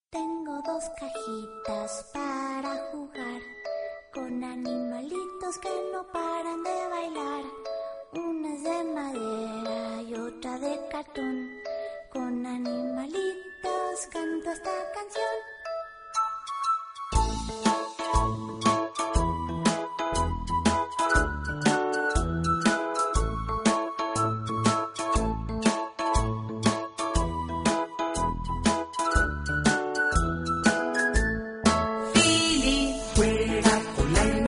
Tengo dos cajitas para jugar con animalitos que no paran de bailar. Una es de madera y otra de cartón.